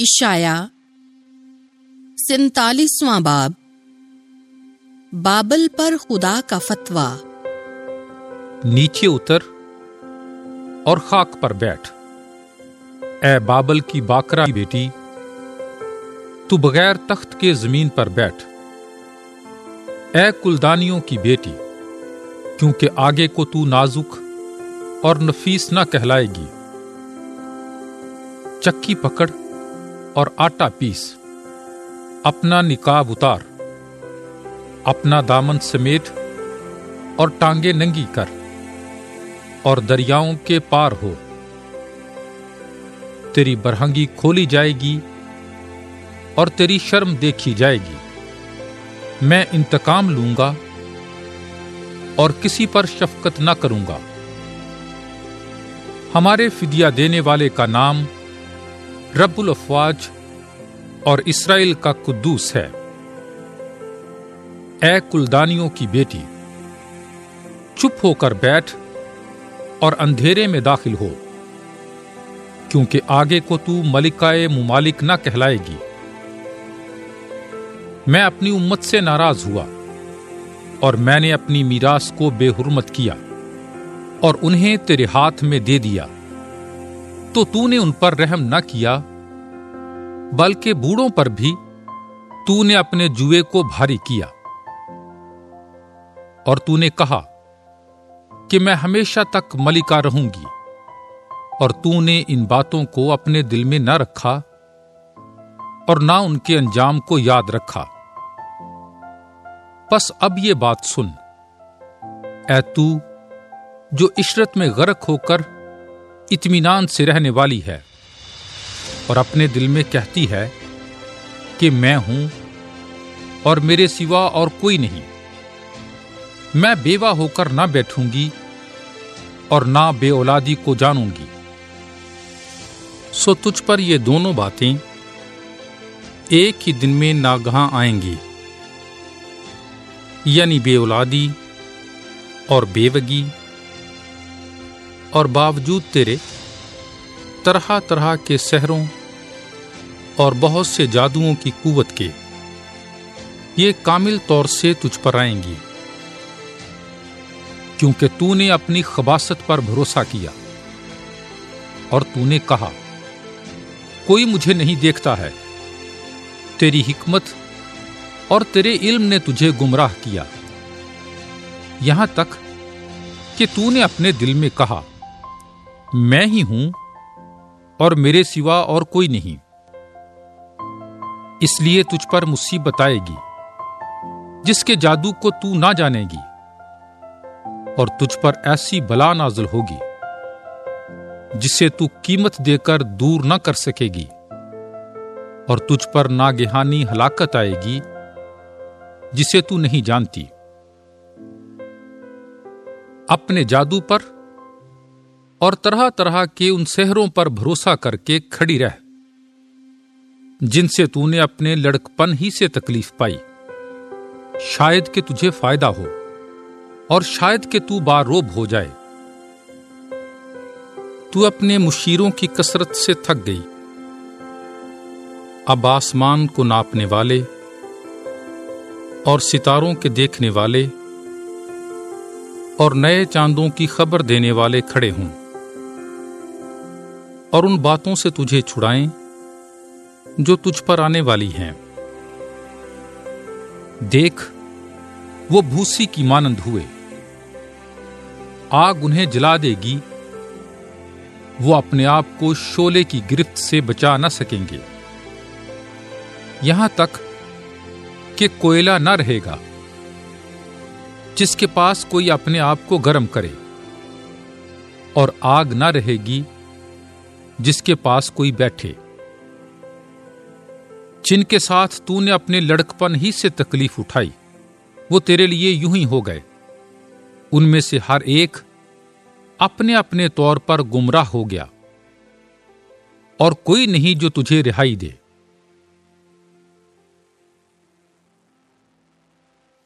اشعیا 47واں باب۔ بابل پر خدا کا فتویٰ۔ نیچے اتر اور خاک پر بیٹھ، اے بابل کی باکرہ بیٹی، تو بغیر تخت کے زمین پر بیٹھ، اے کلدانیوں کی بیٹی، کیونکہ آگے کو تو نازک اور نفیس نہ کہلائے گی۔ چکی پکڑ اور آٹا پیس، اپنا نقاب اتار، اپنا دامن سمیٹ اور ٹانگیں ننگی کر، اور دریاؤں کے پار ہو۔ تیری برہنگی کھولی جائے گی اور تیری شرم دیکھی جائے گی۔ میں انتقام لوں گا اور کسی پر شفقت نہ کروں گا۔ ہمارے فدیہ دینے والے کا نام رب الافواج اور اسرائیل کا قدوس ہے۔ اے کلدانیوں کی بیٹی، چپ ہو کر بیٹھ اور اندھیرے میں داخل ہو، کیونکہ آگے کو تو ملکہ ممالک نہ کہلائے گی۔ میں اپنی امت سے ناراض ہوا اور میں نے اپنی میراث کو بے حرمت کیا اور انہیں تیرے ہاتھ میں دے دیا، تو نے ان پر رحم نہ کیا، بلکہ بوڑھوں پر بھی تو نے اپنے جوئے کو بھاری کیا۔ اور تو نے کہا کہ میں ہمیشہ تک ملکہ رہوں گی، اور تو نے ان باتوں کو اپنے دل میں نہ رکھا اور نہ ان کے انجام کو یاد رکھا۔ پس اب یہ بات سن، اے تو جو عشرت میں غرق ہو کر اطمینان سے رہنے والی ہے اور اپنے دل میں کہتی ہے کہ میں ہوں اور میرے سوا اور کوئی نہیں، میں بیوہ ہو کر نہ بیٹھوں گی اور نہ بے اولادی کو جانوں گی۔ سو تجھ پر یہ دونوں باتیں ایک ہی دن میں ناگہاں آئیں گی، یعنی بے اولادی اور بیوگی، اور باوجود تیرے طرح طرح کے سحروں اور بہت سے جادوؤں کی قوت کے یہ کامل طور سے تجھ پر آئیں گی، کیونکہ تو نے اپنی خباثت پر بھروسہ کیا اور تو نے کہا کوئی مجھے نہیں دیکھتا ہے۔ تیری حکمت اور تیرے علم نے تجھے گمراہ کیا، یہاں تک کہ تو نے اپنے دل میں کہا میں ہی ہوں اور میرے سوا اور کوئی نہیں۔ اس لیے تجھ پر مصیبت آئے گی جس کے جادو کو تو نہ جانے گی، اور تجھ پر ایسی بلا نازل ہوگی جسے تو قیمت دے کر دور نہ کر سکے گی، اور تجھ پر ناگہانی ہلاکت آئے گی جسے تو نہیں جانتی۔ اپنے جادو پر اور طرح طرح کے ان سحروں پر بھروسہ کر کے کھڑی رہ جن سے تو نے اپنے لڑکپن ہی سے تکلیف پائی، شاید کہ تجھے فائدہ ہو اور شاید کہ تو باروب ہو جائے۔ تو اپنے مشیروں کی کثرت سے تھک گئی، اب آسمان کو ناپنے والے اور ستاروں کے دیکھنے والے اور نئے چاندوں کی خبر دینے والے کھڑے ہوں، اور ان باتوں سے تجھے چھڑائیں جو تجھ پر آنے والی ہیں۔ دیکھ، وہ بھوسی کی مانند ہوئے، آگ انہیں جلا دے گی، وہ اپنے آپ کو شعلے کی گرفت سے بچا نہ سکیں گے، یہاں تک کہ کوئلہ نہ رہے گا جس کے پاس کوئی اپنے آپ کو گرم کرے، اور آگ نہ رہے گی جس کے پاس کوئی بیٹھے۔ جن کے ساتھ تو نے اپنے لڑکپن ہی سے تکلیف اٹھائی، وہ تیرے لیے یوں ہی ہو گئے، ان میں سے ہر ایک اپنے اپنے طور پر گمراہ ہو گیا، اور کوئی نہیں جو تجھے رہائی دے۔